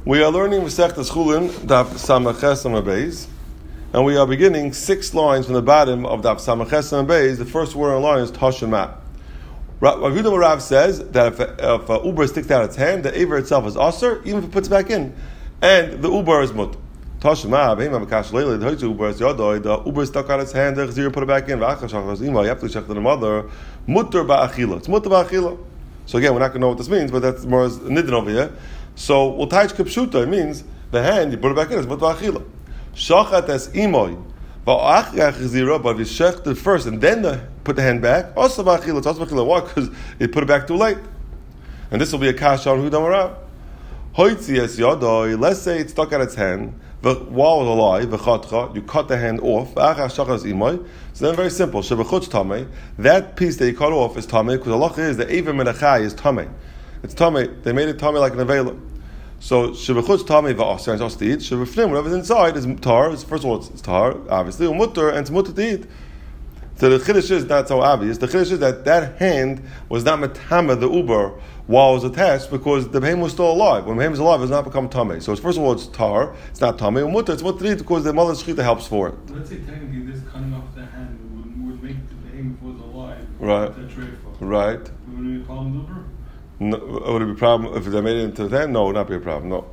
We are learning Masechtas Chulin, Daf Samaches Amud Beis, and we are beginning 6 lines from the bottom of Daf Samaches Amud Beis. The first word on the line is Tashema. Rav Yehuda Rav says that if a uber sticks out its hand, the aver itself is aser, even if it puts it back in, and the uber is mut. Tashema, behema b'kash leili, the uber is yodoi, the uber stuck out its hand, the chazir put it back in. V'achar shachar zima, you have to check to the mother. Mutter ba'achila, it's mutter ba'achila. So again, we're not going to know what this means, but that's more as nidin over here. So, Ultaich Kipshuta, it means the hand, you put it back in, it's mutar achila. Shachat es imoy, va'achach chizira, but if you shech it first and then put the hand back, also ba'achila, it's also ba'achila. Why? Because it put it bash too late. And this will be a kasha on Hudam Rav. Hoitzi es yadoi, let's say it stuck out its hand, while it was alive, v'chatcha, you cut the hand off, va'achach shachat es imoy, so then very simple, shebechutz tamei, that piece that you cut off is tamei, because the halacha is the ever menachai is tamei. It's tamei. They made it tamei like an avela. So shebechutz tamei va'aser and it's to eat. Shebefnim, whatever's inside is tar. First of all, it's tar, obviously, umutter, and it's mutter to eat. So the chiddush is not so obvious. The chiddush is that hand was not metama the uber while it was attached because the behem was still alive. When the behem is alive, it does not become tamei. So first of all, it's tar. It's not tamei. Umutter, it's mutter to eat because the mother's shechita helps for it. Let's say technically this cutting off the hand would make the behem was alive. Right. Right. Would it be a problem uber? No, would it be a problem if they made it into the hand? No, it would not be a problem. No.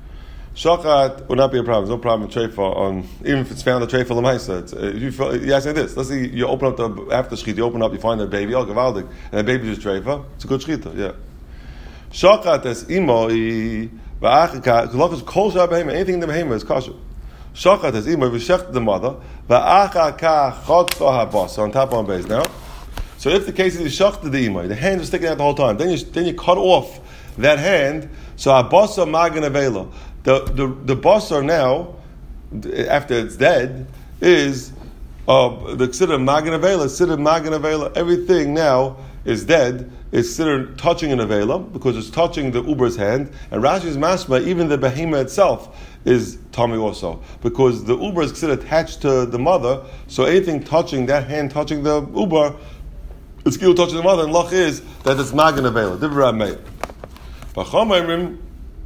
Shachat would not be a problem. There's no problem with treifa on even if it's found a treifa l'maisa. You ask me this. Let's say you open up after the shechita, you open up, you find a baby, gavaldik, and the baby is treifa. It's a good shechita. Yeah. Shachat es imo va'achika. Because kol shah anything in the behema is kosher. Shachat es imo v'shech the mother va'achaka chotza habasa on top on base now. So if the case is you shachted the imay, the hand was sticking out the whole time, then you cut off that hand. So abasa magen avela, the basar now after it's dead is the considered magen avela, considered magen avela. Everything now is dead. It's considered touching an avela because it's touching the uber's hand. And Rashi's mashma, even the behema itself is tummy also because the uber is considered attached to the mother. So anything touching that hand, touching the uber. The skill touching the mother, and lach is that it's magen avela. Different made. B'chomayrim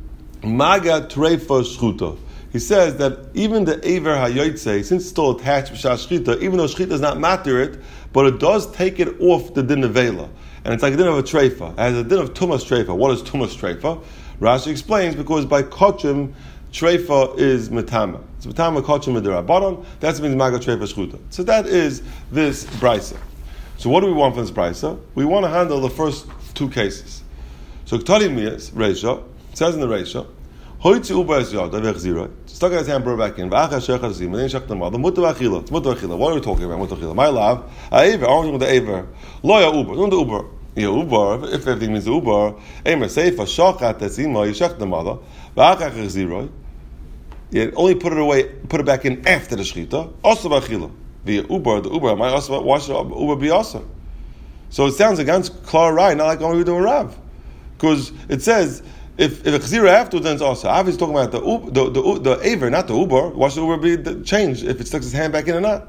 maga treifa shchuta. He says that even the aver hayotzei, since it's still attached b'shas shchita, even though shchita does not matter it, but it does take it off the din avela, and it's like a din of a treifa. It has a din of tumas treifa. What is tumas treifa? Rashi explains because by kochim treifa is metama. It's metama kochim midirabanan. That means maga treifa shchuta. So that is this brisa. So what do we want from this brisa? We want to handle the first 2 cases. So Ktali Miyas, Reisha, says in the Reisha, Hoitzi Uba es yad, avech zira, stuck his hand, brought back in, v'acha shechar zim, and then shech the mother, mutter v'achila, it's mutter v'achila. What are we talking about, mutter v'achila? My love, ha'ever, I want to the aver, lo ya uber, don't the uber. Yeah, uber, if everything means the uber, emer seifa, shachat etzima, you shech the mother, v'acha zira, you only put it away, put it back in after the shechita, also v'achila. The Uber, why should Uber be also? So it sounds against Klar Rai, not like only we do a Rav. Because it says, if a Chazira afterwards, then it's also. Obviously talking about the Aver, not the Uber. Why should Uber be changed if it sticks his hand back in or not?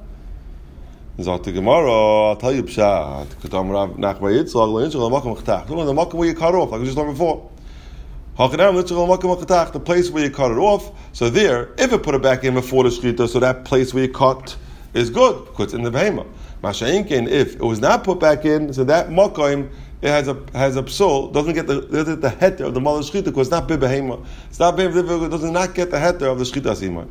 Zot the Gemara, I'll tell you Pshat. Kedam Rav Nachma Yitzchak, L'Yinchak L'Makom Chtach. The Makom where you cut off, like we just talked before. Hakadam L'Yinchak L'Makom Chtach, the place where you cut it off. So there, if it put it back in before the Shechita, so that place where you cut is good because it's in the behema. Masha'inkin, if it was not put back in, so that makom it has a psul, doesn't get the heter of the mother's shchita because it's not behema. It's not behema. It does not get the heter of the shchita siman.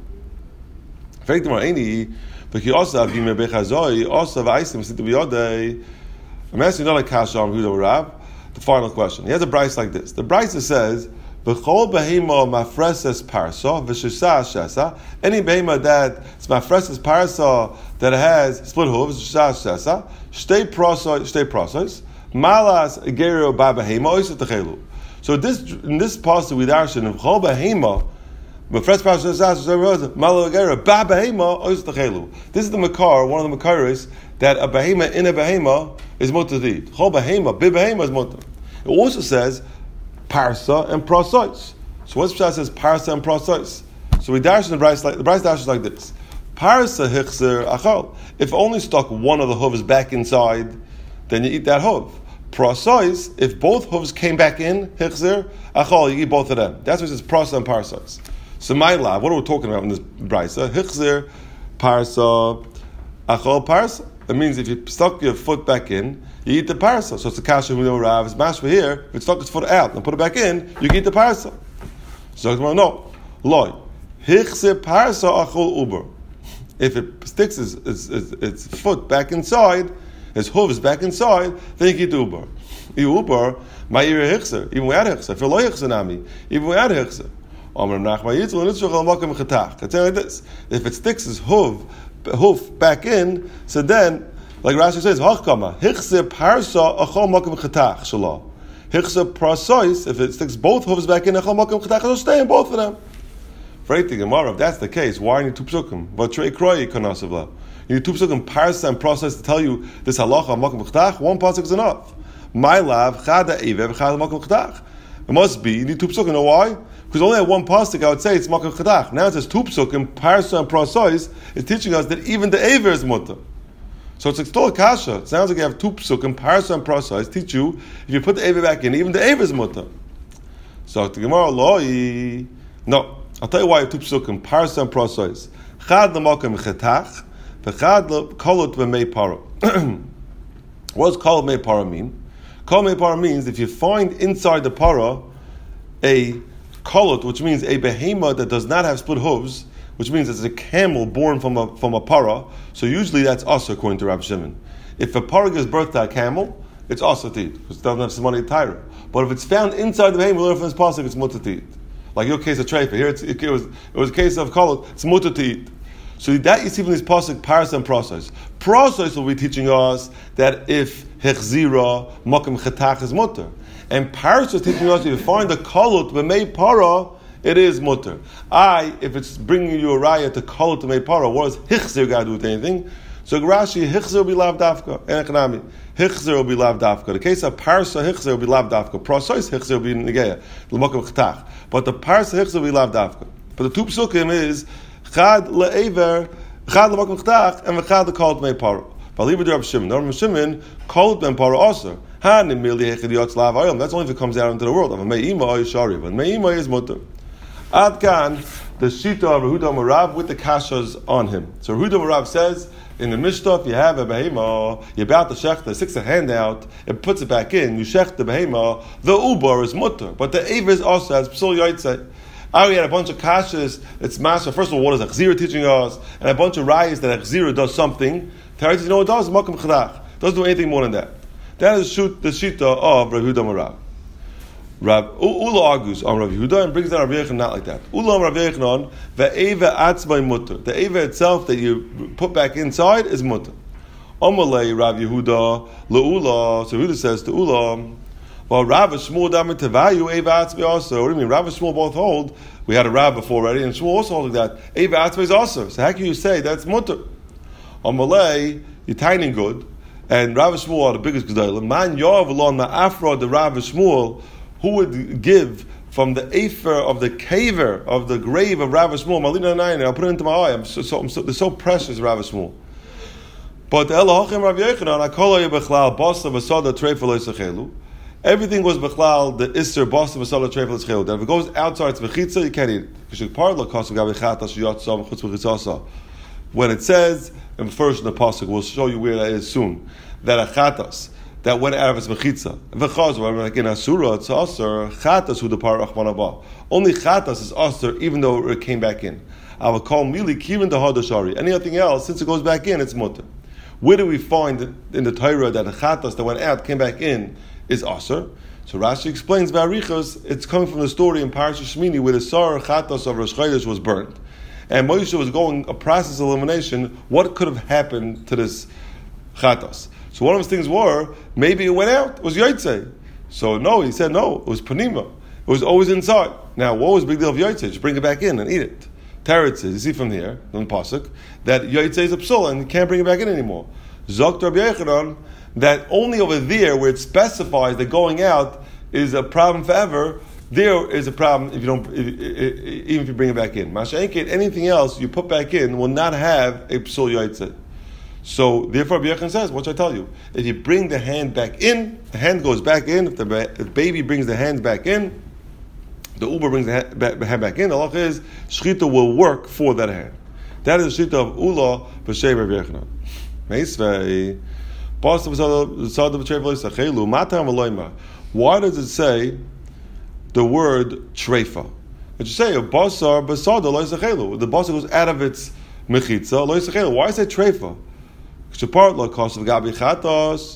Fact more any, but he also have been bechazoi, also v'aisim sit b'yodei. I'm asking another kasha on Huda Rav. The final question. He has a brayse like this. The brayse says. B'chol behema mafreses parsa v'shisa shesa. Any behema that it's mafreses parsa that has split hooves shisa shesa. Shtei prosos malas gerio ba behema oisat techelu. So in this passage we darshan b'chol behema mafreses parsa shesa malas gerio ba behema oisat techelu. This is the makar, one of the makaris that a behema in a behema is mutadid. Chol behema bi behema is mutad. It also says. Parsa and prosois. So what's Pshat says parsa and prosois? So we dash in the Bryce dashes like this. Parsa hichser achal. If only stuck one of the hooves back inside, then you eat that hoof. Prasois, if both hooves came back in, hichzer, achol, you eat both of them. That's what it says, prasa and parsois. So my lab, what are we talking about in this brisa? Hichzer, parsa, achol, parsa. That means if you stuck your foot back in, you eat the parsa. So it's the kasha we know Rav is mashma here. If it stuck its foot out and put it back in, you can eat the parsa. So no, loy. Hichzer parsa achol uber. If it sticks its foot back inside, his hooves back inside, then you can eat uber. Uber, my ear hichzer. Even without hichzer. For loy hichzer nami. Even without hichzer. It's like this. If it sticks his hoof back in, so then, like Rashi says, hichzer parsa achol makom chetach shalah. Hichzer prasois, if it sticks both hooves back in, achol makom chetach, it'll stay in both of them. For anything, Gemara, if that's the case, why need two psukim? But trei kroyi kanasavla. You need two psukim, parsa and prasois, to tell you this halacha makom chetach. One pasuk is enough. My love, chada evev, chada makom chetach. It must be, you need two psukim. You know why? Because only at one pasuk I would say it's makom chetach. Now it says two psukim, parsa and prasois, is teaching us that even the aver is mutter. So it's still a kasha. It sounds like you have two psukim, parsa and prasois, teach you, if you put the aver back in, even the aver is mutter. So the Gemara, loi, no. I'll tell you why you have two psukim, parsa and prasois. Chad l'makom chetach, v'chad l'kolot v'mei para. What does kolot mei para mean? Kolot mei para means if you find inside the para a kolot, which means a behema that does not have split hooves, which means it's a camel born from a para, so usually that's also according to Rabbi Shimon. If a para gives birth to a camel, it's also to eat, because it doesn't have simani tyra. But if it's found inside the behema, we learn from this pasuk, it's mutter to eat. Like your case of treifa. Here it was a case of kolot, it's mutter to eat. So that you see from this pasuk, paras and prasois. Prasois will be teaching us that if hechzira, makom chetach is mutter. And paras is teaching us if you find the kolot, b'mei para, it is mutter. If it's bringing you a raya to kolot b'mei para, what does hichzir got to do with anything? So Rashi, hichzir will be lav dafka. Enechanami. Hichzir will be lav dafka. The case of parsa hichzir will be lav dafka. Prasois hichzir will be negeya. L'makom chetach. But the parsa hichzir will be lav dafka. But the two psukim is chad le'ever, chad l'makom chetach, and v'chad l'kolot b'mei para. V'aliva d'Rab Shimon. Rabbi Shimon, kolot b'mei para also. That's only if it comes out into the world. But me'ima is mutter. Adkan, the shita of Rehuda Marav with the kashas on him. So Rehuda Marav says, in the Mishnah, if you have a behema, you're about to shech, sticks a hand out, it puts it back in, you shech the behema, the ubar is mutter. But the aver is also has psul yotzei. We had a bunch of kashas, it's master. First of all, what is Achzira teaching us? And a bunch of rayas that Achzira does something. Teretz, you know what it does? Makom chadach. Doesn't do anything more than that. That is the shita of Rav Yehuda Marav. Ula argues on Rav Yehuda and brings down Rav Yechon not like that. Ula Rav Yechon, ve'eva atzmai mutter. The eva itself that you put back inside is mutter. Omalei Rav Yehuda le'ula. So Yehuda says to Ula, well, Rav Shmuel damer tevayu eva atzmai also. What do you mean? Rav and Shmuel both hold. We had a Rav before already, and Shmuel also holding that eva atzmai is also. So how can you say that's mutter? Omalei, you're tiny good. And Rav Shmuel are the biggest gedolim. Man Yoav alon ma'afra the Rav Shmuel, who would give from the afer of the caver of the grave of Rav Shmuel. Malina Nayin, I'll put it into my eye. They're so precious, Rav Shmuel. But Elahachim Rav Yechanan, Akola Yebechlal Basa Vasada Treifel Esachelu. Everything was Bechlal the Isser Basa Vasada Treifel Esachelu. That if it goes outside it's Vechitza, you can't eat it. When it says, and first in the pasuk, we'll show you where that is soon, that a chatas that went out of its mechitza, v'chaz, like in asura, it's aser chatas who depart rachman haba. Only chatas is aser, even though it came back in. I will call mili kirin the hadashari. Anything else, since it goes back in, it's mutter. Where do we find in the Torah that a chatas that went out came back in is aser? So Rashi explains Barichos. It's coming from the story in Parashat Shmini where the sar chatas of Rosh Chodesh was burnt. And Moshe was going a process of elimination. What could have happened to this chatas? So one of his things were, maybe it went out. It was yotzei. So no, he said no. It was panima. It was always inside. Now, what was the big deal of yotzei? Just bring it back in and eat it. Teretz says, you see from here, from the pasuk, that yotzei is a psul and you can't bring it back in anymore. Zok Rabbi Yechanan, that only over there where it specifies that going out is a problem forever. There is a problem if you don't, even if you bring it back in. Masha'enket, anything else you put back in will not have a psul yotzei. So therefore, Rabbi Yochanan says, what should I tell you? If you bring the hand back in, the hand goes back in. If the baby brings the hands back in, the Uber brings the hand back in. The halacha is shechita will work for that hand. That is the shechita of Ula b'shem Rabbi Yochanan. Meisvei, why does it say the word treifa? It should say a basar basada lo yisachelu. The basar goes out of its mechitza lo yisachelu. Why is it treifa? Shapart lo kosh of gabi chatos.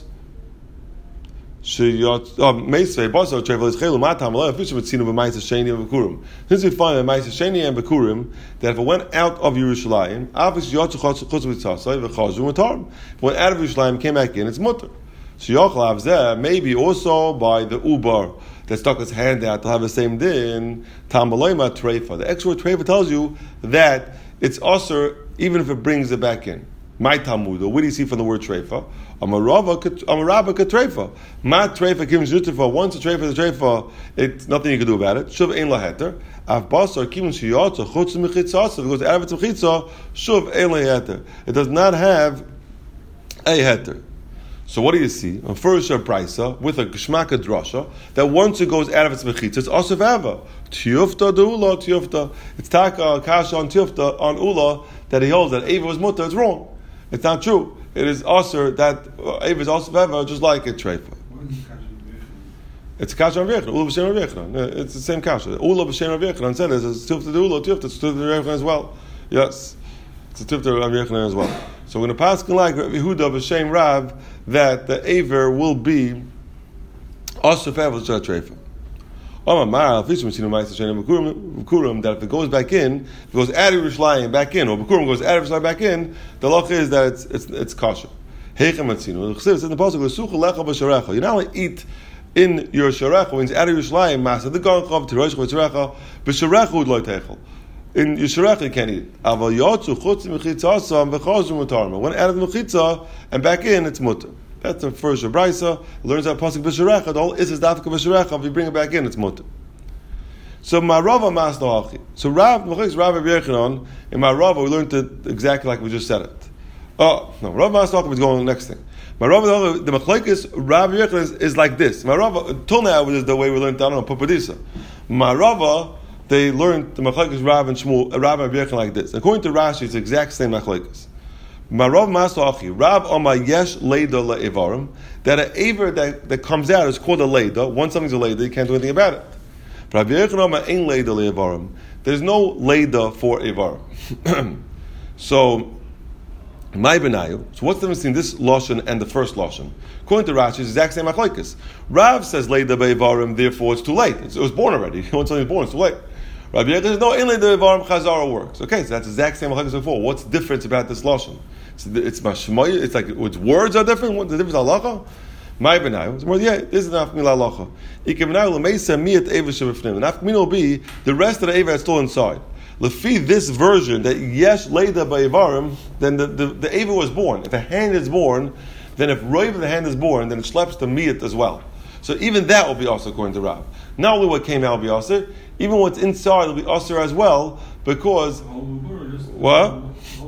Meisvei basar treifa lo yisachelu. Matam lo yafishim etzinu b'maisa sheni and b'kurim. Since we find in Maisa Sheni and Bekurim that if it went out of Yerushalayim, obviously Yotzu chutz v'tzasai v'chazhu v'tarm. If it went out of Yerushalayim, came back in, it's mutter. So Yochel Avzeh, maybe also by the Uber that stuck his hand out to have the same din, Tam B'loima Treifa. The extra word Treifa tells you that it's usher even if it brings it back in. My Talmud, what do you see from the word Treifa? Amarava Treifa. Ma Treifa gives Yutifa. Once a Treifa is a Treifa, it's nothing you can do about it. Shuv Ein Laheter. Av Basar Kivin Shiyotza Chutz Mechitzasa. If it goes out of its Mechitza, Shuv Ein Laheter. It does not have a heter. So what do you see? On first Brisa with a Geshmaka Drasha that once it goes out of its Mechitza, it's also Vava. Tiyufta Ula Tiyufta. It's Taka Kasha on Tiyufta on Ula that he holds that Eva was Mutter. It's wrong. It's not true. It is also that Eva is also Vava, just like a Treifa. It's Kasha on Rechna. Ula b'Shem Rechna. It's the same Kasha. Ula b'Shem Rechna said it's Tiyufta Ula Tiyufta. It's Tiyufta Rechna as well. Yes, it's a Tiyufta Rechna as well. So we're going to pass like Yehuda b'Shem Rav that the Aver will be also Vava Treifa. That if it goes back in, if it goes out of Yerushalayim back in, or Bekurim goes out of Yerushalayim back in, the law is that it's kosher. It says in the pasuk, you not only eat in your sharecha when it's out of Yerushalayim, masa the garchav to rosh sharecha, but sharecha would lo techel. In your sharecha you can't eat. Aval yotzu chutz mechitza asam v'chazu mutarma. When out of the mechitza and back in, it's mutar. That's the first Brisa. Learns that pasuk b'sharecha. The whole is dafka b'sharecha. If you bring it back in, it's mutar. So Marava mas noachi. So Rav Rabbi Yochanan in Marava we learned it exactly like we just said it. Oh no, Rav mas noachi is going to the next thing. Marava the machlekes Rabbi Yochanan is like this. Marava till now was the way we learned down on Pupadisa. Marava they learned the machlekes Rav and Shmuel Rav and Rabbi Yochanan like this. According to Rashi, it's the exact same machlekes. Marav Masachi, Rav Omar Yesh Leida Le'evarim, that an aver that comes out is called a Leida. Once something's a Leida, you can't do anything about it. Rabbi Yochanan Omar Ein Leida Le'evarim. There's no Leida for Evarim. So, my benayu. So what's the difference between this Lashon and the first Lashon? According to Rashi, it's the exact same machlokes. Rav says Leida Be'evarim, therefore it's too late. It was born already. Once something's born, it's too late. Rabbi Yochanan says, no, Ein Leida Be'evarim Chazara works. Okay, so that's the exact same machlokes before. What's the difference about this Lashon? It's mashmoy. It's like its words are different. What's the difference? Halacha. My benai. It's more. Yeah, this is an afkamila halacha. Ikemnai lemeisa miyat eva shebefnim. And afkamila will be the rest of the eva is still inside. Lefi this version that yesh leida ba'evarim, then the eva was born. If a hand is born, then if roiv of the hand is born, then it schleps the miyat as well. So even that will be also according to Rav. Not only what came out will be also, even what's inside will be also as well because what?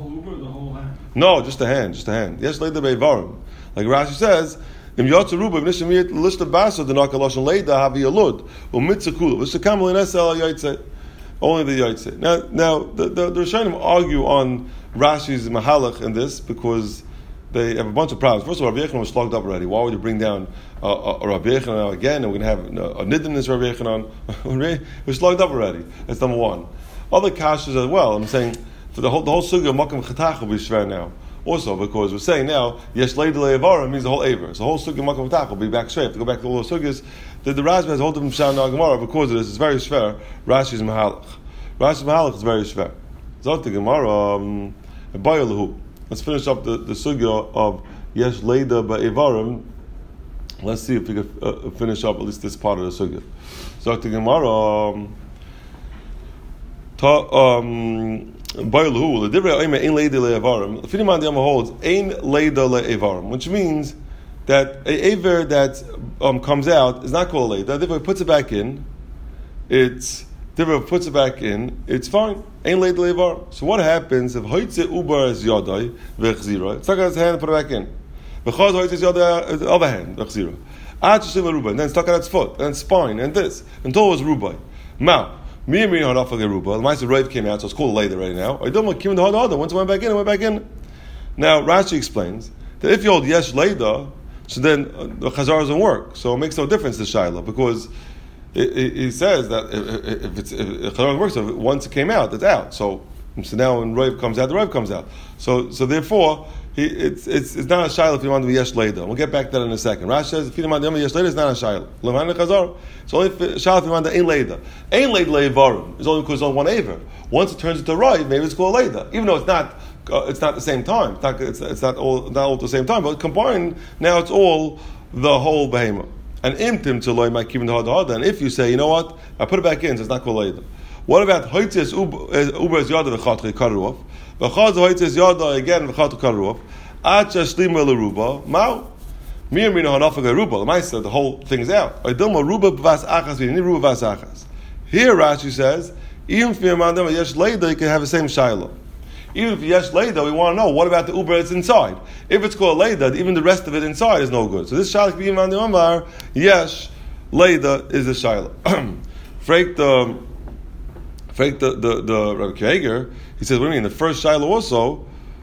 No, just a hand, Yes, leida be'evarim. Like Rashi says, Im yotzu ruba v'nishamiyat l'ishta basa d'naka lashon leida havi yalud u'mitzakula v'shakam l'nesel yaitze. Only the yaitze. Now the Rishonim argue on Rashi's mahalach in this because they have a bunch of problems. First of all, Rabbi Yochanan was slugged up already. Why would you bring down a Rabbi Yochanan again? And we're going to have a nidin in this Rabbi Yochanan. We're slugged up already. That's number one. Other kashas as well. I'm saying. So the whole sugya of makam chetach will be shver now. Also, because we're saying now, yesh leida le'evarim means the whole aver. So the whole sugya of makam chetach will be back shver. To go back to all the sugyas, the Rashba has a whole different pshat in our Gemara because of this. It's very shver. Rashi's mahalach. Rashi's mahalach is very shver. Zot the Gemara bayalahu. Let's finish up the sugya of yesh leida be'evarim. Let's see if we can finish up at least this part of the sugya. Zot the Gemara. Bailhu, the different aim leida le'evarim. The Fidiman Diyama holds ein leida le'evarim, which means that a aver that comes out is not called leida. Therefore, he puts it back in. It's Divrei puts it back in, it's fine. Ein leid leivar. So what happens if hoitze uber is yodai v'chzira? It's not his hand and put it back in. V'chaz hoitze is yodai the other hand v'chzira. Ad shishim rubai, and then stuck at its foot, and its spine, and this until it was rubai. Now, me and me harafa geruba. The Ma'aser Rav came out, so it's called a later right now. I don't want kim the hada. Once it went back in, it went back in. Now Rashi explains that if you hold yesh leida, so then the chazar doesn't work. So it makes no difference to Shaila because he says that if chazar works, so once it came out, it's out. So now when Rav comes out, the Rav comes out. So therefore, it's not a Shaila if you want to be yesh leida. We'll get back to that in a second. Rashi says if you want to be yesh leida, it's not a Shaila. Levan chazar. It's only Shaila if you want to ein leida. Ein leid leivarim is only because it's on one aver. Once it turns into Rav, maybe it's called leida, even though it's not. It's not the same time. It's not all at the same time. But combined, now it's all the whole behemoth. And imtim to loy might keep in the hada. And if you say, you know what, I put it back in, so it's not called later. What about hoitzes uber is yada v'chatri karuf? V'chaz hoitzes yada again v'chatri karuf. Acha shlima leruba mau. Mir mina hanafa geruba. The Ma'aser, the whole thing's out. Idilma ruba b'vas achas v'ni ruba b'vas achas. Here Rashi says, even if you're mandam yesh later, you can have the same shiloh. Even if yesh leida, we want to know what about the uber that's inside. If it's called leida, even the rest of it inside is no good. So this shayla be man the Omar, yesh leida is a shayla. Freak the Rabbi Kiva, he says, what do you mean? The first shayla also,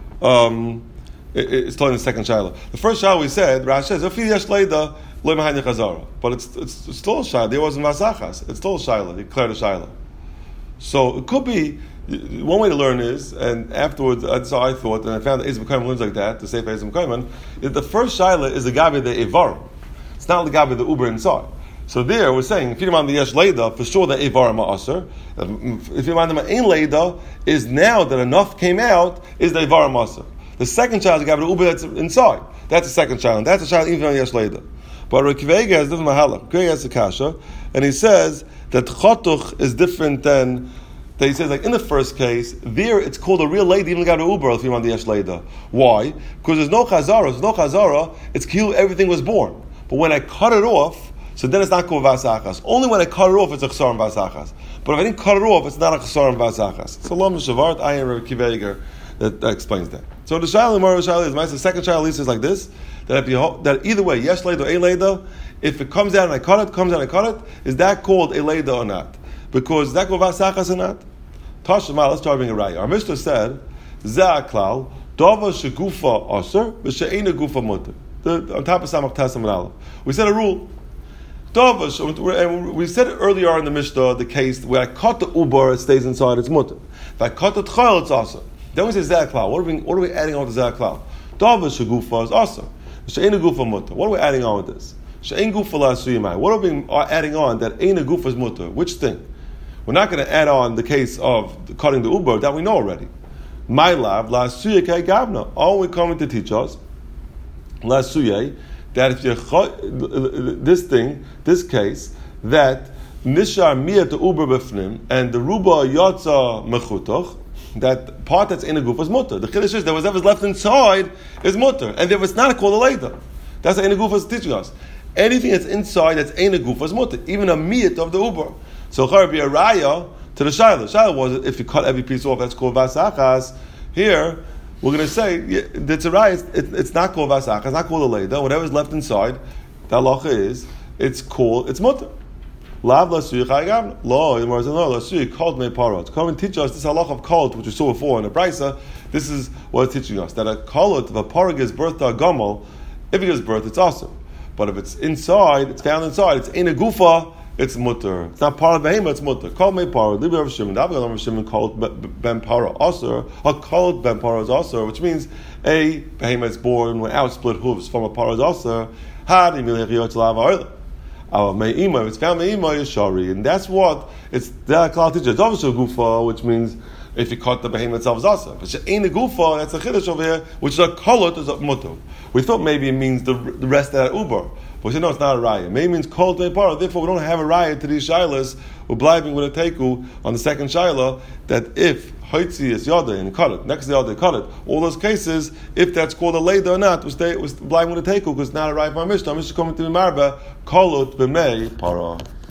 it's telling the second shayla. The first shayla we said, Rashi says, if yesh leida, loy mahayni chazara. But it's still a shayla. There wasn't vasachas. It's still a shayla. He declared a shayla. So it could be. One way to learn is, and afterwards, that's how I thought, and I found that Ezra Kaiman learns like that, to say for Ezra Kaiman, is the first shaila is the gabi the evarim. It's not the gabi the uber inside. So there, we're saying, if you demand the yesh leida, for sure the evarim are aser. If you demand the ein leida, is now that enough came out, is the evarim aser. The second shaila is the gabi the uber that's inside. That's the second shaila, and that's the shaila even on yesh leida. But Rabbi Kiva has different mahalach. Kiva has a kasha, and he says that chotuch is different than. That he says, like in the first case, there it's called a real lady, even got an Uber if you want the yesh leida. Why? Because there's no chazara, it's kilu, everything was born. But when I cut it off, so then it's not called vasachas. Only when I cut it off, it's a chasar and vasachas. But if I didn't cut it off, it's not a chasar and vasachas. So Lam Shavart, I am Rabbi Kiva that explains that. So the shayla, moral shayla is the second shayla is like this, that either way, yesh leida or a leida, if it comes out and I cut it, is that called a leida or not? Because that go vasachas or not? Tashma, let's try to bring a raya. Our Mishnah said, Za'aklal, Dava shegufa aser, v'she'ena gufa mutter. On top of Samach Tasam and Aleph. We said a rule. Dava, and we said it earlier on in the Mishnah, the case where I cut the uber, it stays inside, it's mutter. If I cut the tchayil, it's aser. Then we say Za'aklal. What are we adding on to Za'aklal? Dava shegufa is aser. V'she'ena gufa mutter. What are we adding on with this? She'en gufa la suyimai. What are we adding on that ena gufa is mutter? Which thing? We're not going to add on the case of cutting the uber that we know already. My love, la suye kai gavna. All we're coming to teach us, la suye, that if you this case, that nishar miyat the uber b'fnim and the ruba yotza mechutoch, that part that's in a goof is mutter. The chiddush is that whatever's left inside is mutter, and if it's not called a later, that's what in a goof is teaching us. Anything that's inside that's in a goof is mutter, even a miyat of the uber. So char be a raya to the shayla. Shayla was if you cut every piece off, that's called vasachas. Here we're going to say that's a raya. It's not called vasachas. It's not called a leida. Whatever's left inside, the halacha is it's mutter. Lav lasuy chayagavna. Lo the Gemara says no lasuy called me parot. Come and teach us this halacha of kalt, which we saw before in the brisa. This is what it's teaching us that a kalut if a parah gives birth to a gamal, if it gives birth, it's awesome. But if it's inside, it's found inside. It's in a gufa. It's mutter. It's not part of behemoth, it's mutter. Call me parah. Libya of Shimon. David of Shimon called ben parah also. Or called ben parah is also, which means a behemoth is born without split hooves from a parah is also. Had imilechiyot lav arla. Our me'ima, if it's found me'ima, is shari, and that's what it's the klal teacher. It's obviously a gufa, which means if you cut the behemoth itself is also. But ain't a gufa, that's a chiddush over here, which is a kolot is a mutter. We thought maybe it means the rest of that uber. But we said no, it's not a raya. Maybe it means kol teipara. Therefore, we don't have a raya to these shilas. We're bliving with a teku on the second shaila that if hoitzi is yada and cut it, next yada cut it. All those cases, if that's called a leida or not, was bliving with a teku because it's not a raya for our Mishnah. Mishnah coming to the marba kolot b'mei para.